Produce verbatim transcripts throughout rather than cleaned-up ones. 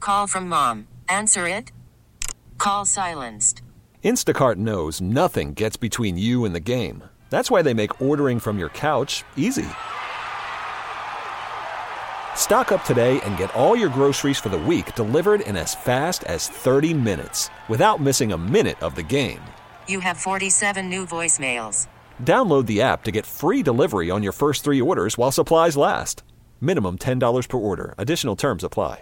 Call from mom. Answer it. Call silenced. Instacart knows nothing gets between you and the game. That's why they make ordering from your couch easy. Stock up today and get all your groceries for the week delivered in as fast as thirty minutes without missing a minute of the game. You have forty-seven new voicemails. Download the app to get free delivery on your first three orders while supplies last. Minimum ten dollars per order. Additional terms apply.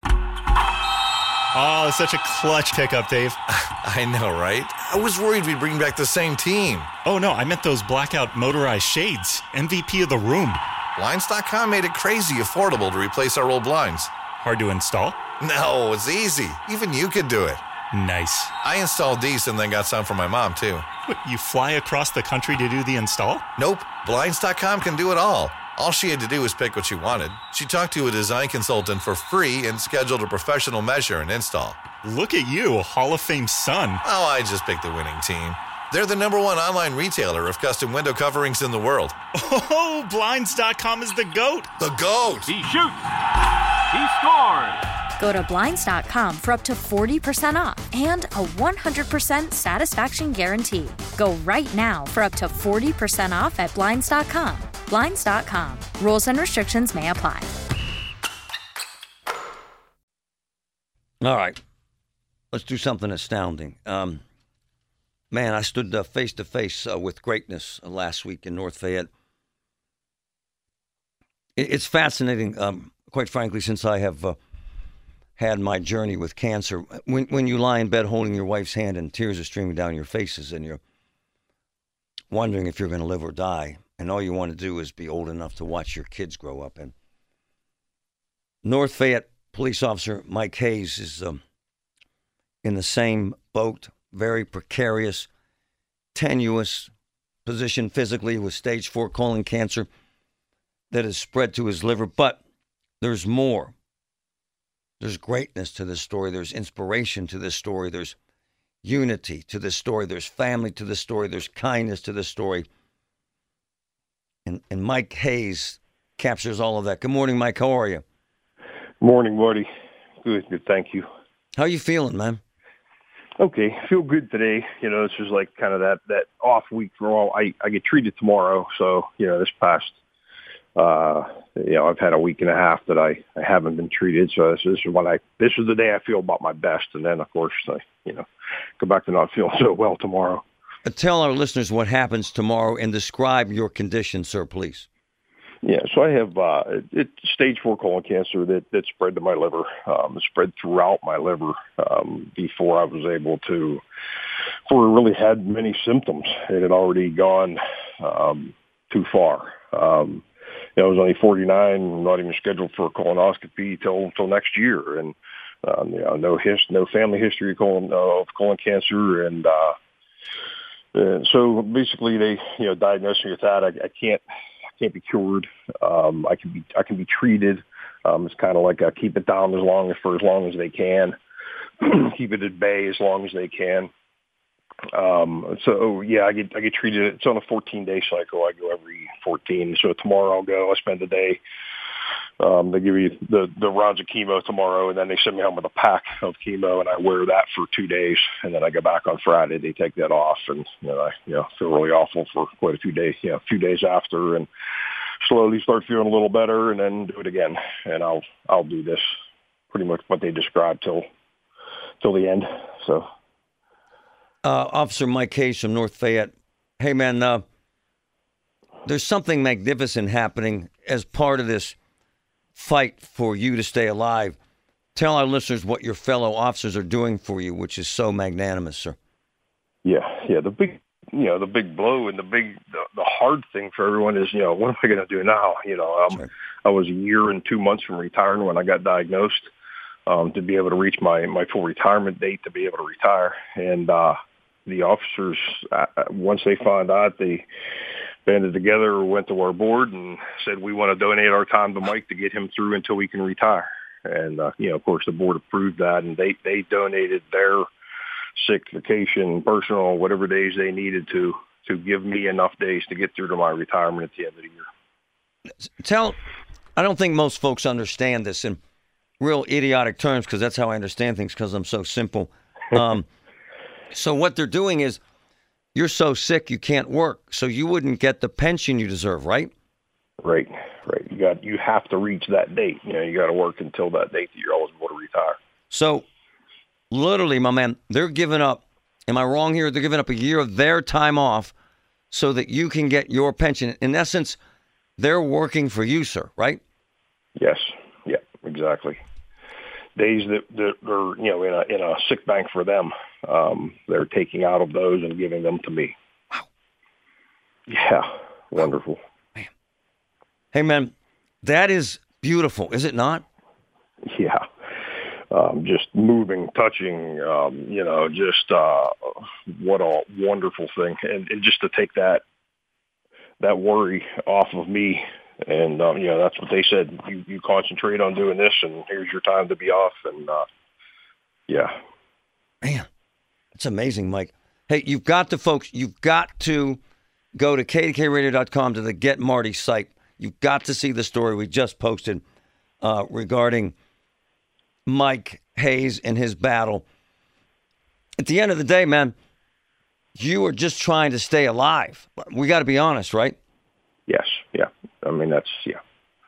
Oh, such a clutch pickup, Dave. I know, right? I was worried we'd bring back the same team. Oh, no, I meant those blackout motorized shades. M V P of the room. Blinds dot com made it crazy affordable to replace our old blinds. Hard to install? No, it's easy. Even you could do it. Nice. I installed these and then got some for my mom, too. What, you fly across the country to do the install? Nope. Blinds dot com can do it all. All she had to do was pick what she wanted. She talked to a design consultant for free and scheduled a professional measure and install. Look at you, Hall of Fame son. Oh, I just picked the winning team. They're the number one online retailer of custom window coverings in the world. Oh, Blinds dot com is the GOAT. The GOAT. He shoots. He scores. Go to Blinds dot com for up to forty percent off and a one hundred percent satisfaction guarantee. Go right now for up to forty percent off at Blinds dot com. Blinds dot com. Rules and restrictions may apply. All right. Let's do something astounding. Um, man, I stood uh, face to face uh, with greatness uh, last week in North Fayette. It, it's fascinating, um, quite frankly, since I have uh, had my journey with cancer. When, when you lie in bed holding your wife's hand and tears are streaming down your faces and you're wondering if you're going to live or die, and all you want to do is be old enough to watch your kids grow up. And North Fayette police officer Mike Hayes is um, in the same boat, very precarious, tenuous position physically with stage four colon cancer that has spread to his liver. But there's more. There's greatness to this story. There's inspiration to this story. There's unity to this story. There's family to this story. There's kindness to this story. And, and Mike Hayes captures all of that. Good morning, Mike. How are you? Morning, Marty. Good, good. Thank you. How you feeling, man? Okay, feel good today. You know, this is like kind of that, that off week for all. I, I get treated tomorrow, so, you know, this past, uh, you know, I've had a week and a half that I, I haven't been treated, so this, this is when I, this is the day I feel about my best, and then, of course, I, you know, go back to not feeling so well tomorrow. Tell our listeners what happens tomorrow and describe your condition, sir, please. Yeah, so I have uh, it, it, stage four colon cancer that, that spread to my liver. Um, it spread throughout my liver um, before I was able to, before it really had many symptoms. It had already gone um, too far. Um, you know, I was only forty-nine, not even scheduled for a colonoscopy till till next year, and um, you know, no his, no family history of colon, of colon cancer, and uh, and so basically they you know diagnosed me with that. I, I can't. Can't be cured. Um, I can be I can be treated. Um, it's kind of like a keep it down as long as for as long as they can, keep it at bay as long as they can. Um, so yeah, I get I get treated. It's on a fourteen day cycle. I go every fourteen. So tomorrow I'll go. I spend the day. Um, they give you the the rounds of chemo tomorrow, and then they send me home with a pack of chemo, and I wear that for two days, and then I go back on Friday. They take that off, and you know I you know feel really awful for quite a few days. You know, a few days after, and slowly start feeling a little better, and then do it again. And I'll I'll do this pretty much what they described till till the end. So, uh, Officer Mike Hayes from North Fayette. Hey man, uh, there's something magnificent happening as part of this fight for you to stay alive. Tell our listeners what your fellow officers are doing for you, which is so magnanimous, sir. Yeah, yeah. The big, you know, the big blow and the big, the, the hard thing for everyone is, you know, what am I going to do now? You know, um, sure. I was a year and two months from retiring when I got diagnosed. Um, to be able to reach my my full retirement date, to be able to retire, and uh, the officers, uh, once they found out, they banded together, went to our board, and said, we want to donate our time to Mike to get him through until he can retire. And, uh, you know, of course, the board approved that, and they, they donated their sick, vacation, personal, whatever days they needed to, to give me enough days to get through to my retirement at the end of the year. Tell, I don't think most folks understand this, and real idiotic terms because that's how I understand things because I'm so simple. Um, so what they're doing is you're so sick you can't work, so you wouldn't get the pension you deserve, right? Right, right. You got you have to reach that date. You know, you got to work until that date that you're eligible to retire. So literally, my man, they're giving up. Am I wrong here? They're giving up a year of their time off so that you can get your pension. In essence, they're working for you, sir, right? Yes. Yeah, exactly. Days that, that are, you know, in a, in a sick bank for them, um, they're taking out of those and giving them to me. Wow. Yeah, wonderful. Man. Hey, man, that is beautiful, is it not? Yeah. Um, just moving, touching, um, you know, just uh, what a wonderful thing. And, and just to take that that worry off of me. And, um, you know, that's what they said. You, you concentrate on doing this, and here's your time to be off. And, uh, yeah. Man, it's amazing, Mike. Hey, you've got to, folks, you've got to go to K D K radio dot com to the Get Marty site. You've got to see the story we just posted uh, regarding Mike Hayes and his battle. At the end of the day, man, you are just trying to stay alive. We got to be honest, right? Yes, yeah. I mean, that's, yeah,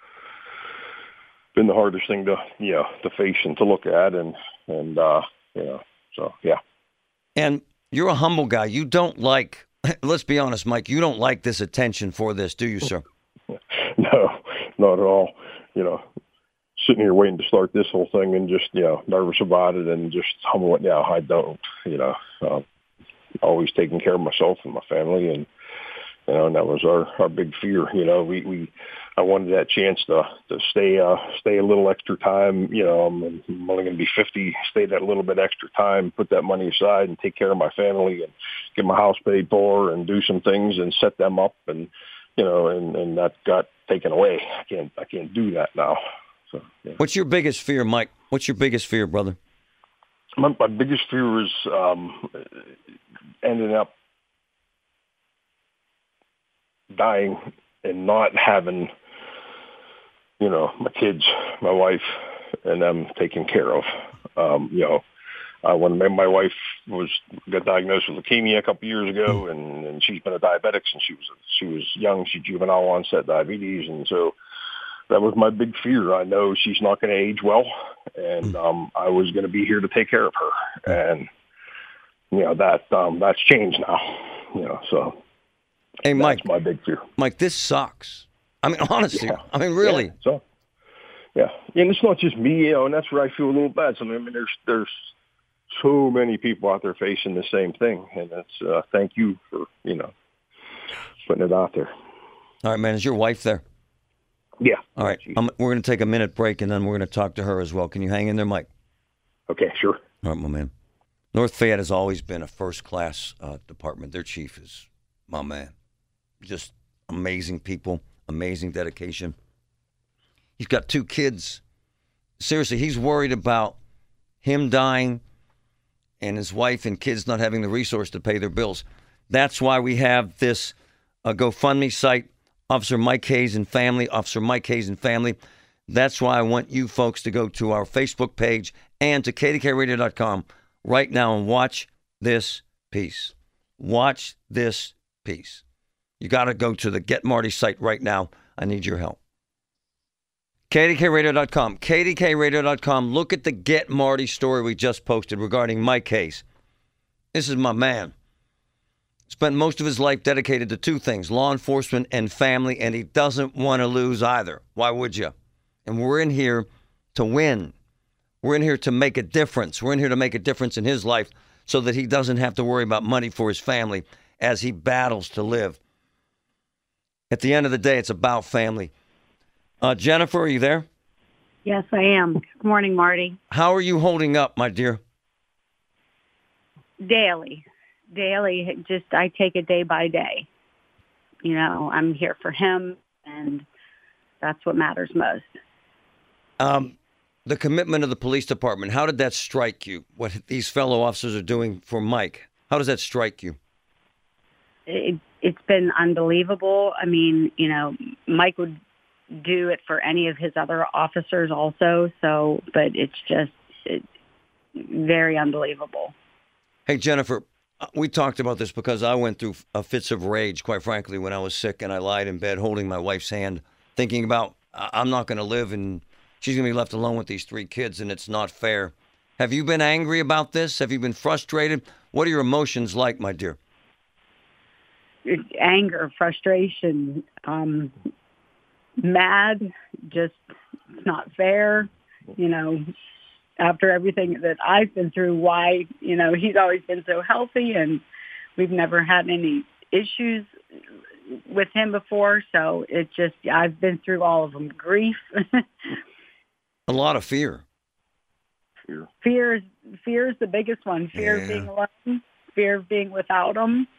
been the hardest thing to, you know, to face and to look at. And, and uh, you know, so, yeah. And you're a humble guy. You don't like, let's be honest, Mike, you don't like this attention for this, do you, sir? No, not at all. You know, sitting here waiting to start this whole thing and just, you know, nervous about it and just humble it. Yeah, I don't, you know, uh, always taking care of myself and my family. And, you know, and that was our, our big fear. You know, we, we, I wanted that chance to, to stay, uh, stay a little extra time. You know, I'm, I'm only going to be fifty, stay that little bit extra time, put that money aside and take care of my family and get my house paid for and do some things and set them up. And, you know, and, and that got taken away. I can't, I can't do that now. So, yeah. What's your biggest fear, Mike? What's your biggest fear, brother? My, my biggest fear is um, ending up dying and not having, you know, my kids, my wife, and them taken care of. Um, you know, uh, when my wife was got diagnosed with leukemia a couple of years ago, and, and she's been a diabetic since she was she was young. She juvenile onset diabetes, and so that was my big fear. I know she's not going to age well, and um, I was going to be here to take care of her. And you know that um, that's changed now. You know, so hey, that's Mike, my big fear. Mike, this sucks. I mean, honestly, Yeah. I mean, really. Yeah, so yeah, and it's not just me, you know, and that's where I feel a little bad. So I mean, there's there's so many people out there facing the same thing, and that's uh, thank you for you know putting it out there. All right, man. Is your wife there? Yeah. All right. Um, we're going to take a minute break, and then we're going to talk to her as well. Can you hang in there, Mike? Okay, sure. All right, my man. North Fayette has always been a first-class uh, department. Their chief is my man. Just amazing people, amazing dedication. He's got two kids. Seriously, he's worried about him dying and his wife and kids not having the resource to pay their bills. That's why we have this uh, GoFundMe site, Officer Mike Hayes and Family, Officer Mike Hayes and Family. That's why I want you folks to go to our Facebook page and to K D K radio dot com right now and watch this piece. Watch this piece. You got to go to the Get Marty site right now. I need your help. K D K radio dot com. K D K radio dot com. Look at the Get Marty story we just posted regarding Mike Hayes. This is my man. Spent most of his life dedicated to two things, law enforcement and family, and he doesn't want to lose either. Why would you? And we're in here to win. We're in here to make a difference. We're in here to make a difference in his life so that he doesn't have to worry about money for his family as he battles to live. At the end of the day, it's about family. Uh, Jennifer, are you there? Yes, I am. Good morning, Marty. How are you holding up, my dear? Daily. Daily. Just, I take it day by day. You know, I'm here for him, and that's what matters most. Um, the commitment of the police department, how did that strike you? What these fellow officers are doing for Mike? How does that strike you? It, it's been unbelievable. I mean, you know, Mike would do it for any of his other officers also. So, but it's just it's very unbelievable. Hey, Jennifer, we talked about this because I went through a fits of rage, quite frankly, when I was sick, and I lied in bed holding my wife's hand, thinking about I'm not going to live and she's going to be left alone with these three kids, and it's not fair. Have you been angry about this? Have you been frustrated? What are your emotions like, my dear? Anger, frustration, um, mad, just it's not fair. You know, after everything that I've been through, why, you know, he's always been so healthy and we've never had any issues with him before. So it just, I've been through all of them. Grief. A lot of fear. Fear. Fear is, fear is the biggest one. Fear Yeah. of being alone, fear of being without him.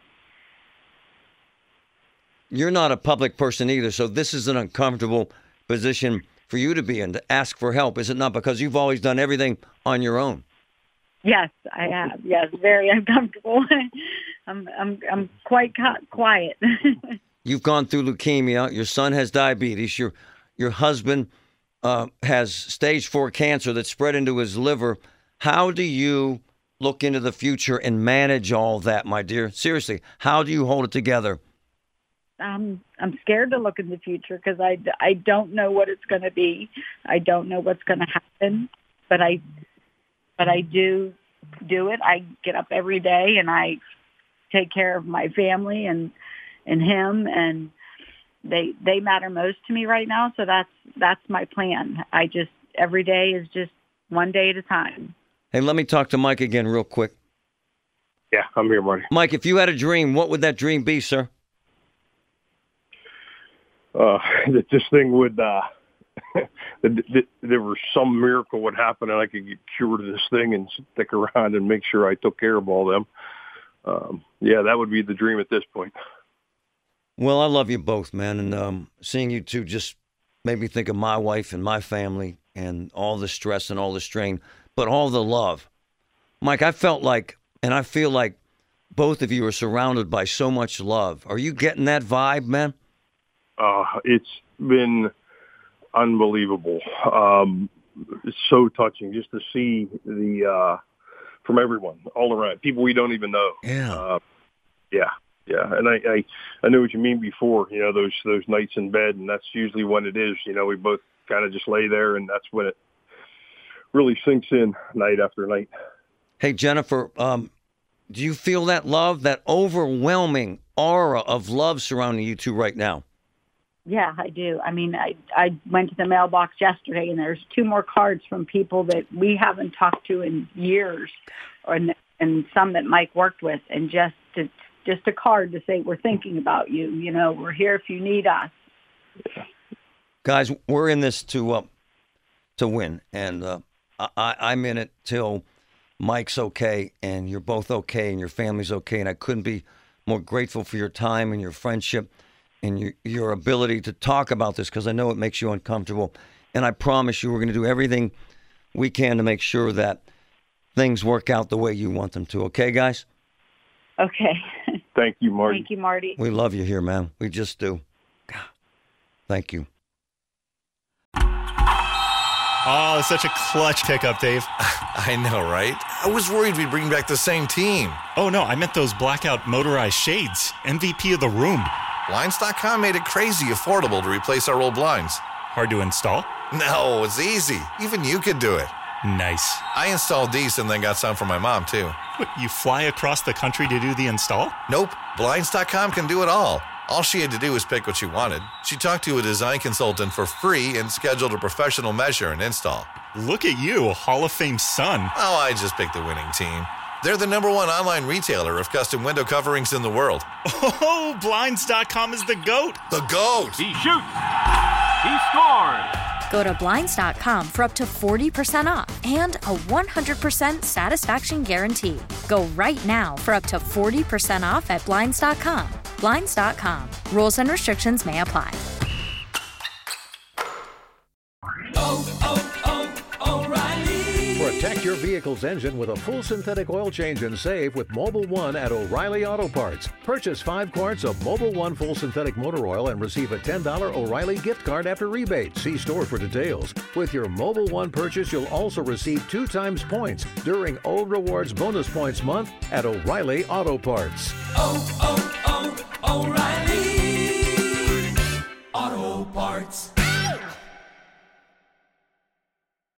You're not a public person either, so this is an uncomfortable position for you to be in, to ask for help, is it not? Because you've always done everything on your own. Yes, I have. Yes, very uncomfortable. I'm I'm I'm quite quiet. You've gone through leukemia. Your son has diabetes. Your your husband uh, has stage four cancer that spread into his liver. How do you look into the future and manage all that, my dear? Seriously, how do you hold it together? Um, I'm scared to look in the future because I, I don't know what it's going to be. I don't know what's going to happen, but I but I do do it. I get up every day and I take care of my family and and him, and they they matter most to me right now. So that's that's my plan. I just every day is just one day at a time. Hey, let me talk to Mike again real quick. Yeah, I'm here, Marty. Mike, if you had a dream, what would that dream be, sir? Uh, that this thing would, uh, that, that there was some miracle would happen and I could get cured of this thing and stick around and make sure I took care of all them. Um, yeah, that would be the dream at this point. Well, I love you both, man. And um, seeing you two just made me think of my wife and my family and all the stress and all the strain, but all the love. Mike, I felt like, and I feel like both of you are surrounded by so much love. Are you getting that vibe, man? Uh, it's been unbelievable. Um, it's so touching just to see the, uh, from everyone all around, people we don't even know. Yeah. Uh, yeah. Yeah. And I, I, I knew what you mean before, you know, those, those nights in bed, and that's usually when it is, you know, we both kind of just lay there and that's when it really sinks in night after night. Hey, Jennifer, um, do you feel that love, that overwhelming aura of love surrounding you two right now? Yeah, I do. I mean, I I went to the mailbox yesterday, and there's two more cards from people that we haven't talked to in years, or and, and some that Mike worked with, and just to, just a card to say we're thinking about you. You know, we're here if you need us. Guys, we're in this to uh, to win, and uh, I, I'm in it till Mike's okay, and you're both okay, and your family's okay, and I couldn't be more grateful for your time and your friendship and your, your ability to talk about this, because I know it makes you uncomfortable. And I promise you we're going to do everything we can to make sure that things work out the way you want them to. Okay, guys? Okay. Thank you, Marty. Thank you, Marty. We love you here, man. We just do. God. Thank you. Oh, such a clutch pickup, Dave. I know, right? I was worried we'd bring back the same team. Oh, no, I meant those blackout motorized shades. M V P of the room. Blinds dot com made it crazy affordable to replace our old blinds. Hard to install? No, it's easy. Even you could do it. Nice. I installed these and then got some for my mom, too. What, you fly across the country to do the install? Nope. Blinds dot com can do it all. All she had to do was pick what she wanted. She talked to a design consultant for free and scheduled a professional measure and install. Look at you, a Hall of Fame son. Oh, I just picked the winning team. They're the number one online retailer of custom window coverings in the world. Oh, Blinds dot com is the GOAT. The GOAT! He shoots. He scores. Go to Blinds dot com for up to forty percent off and a one hundred percent satisfaction guarantee. Go right now for up to forty percent off at Blinds dot com. Blinds dot com. Rules and restrictions may apply. Oh, oh, oh, O'Reilly. We're at Protect your vehicle's engine with a full synthetic oil change and save with Mobil one at O'Reilly Auto Parts. Purchase five quarts of Mobil one full synthetic motor oil and receive a ten dollars O'Reilly gift card after rebate. See store for details. With your Mobil one purchase, you'll also receive two times points during O Rewards Bonus Points Month at O'Reilly Auto Parts. Oh, oh, oh, O'Reilly Auto Parts.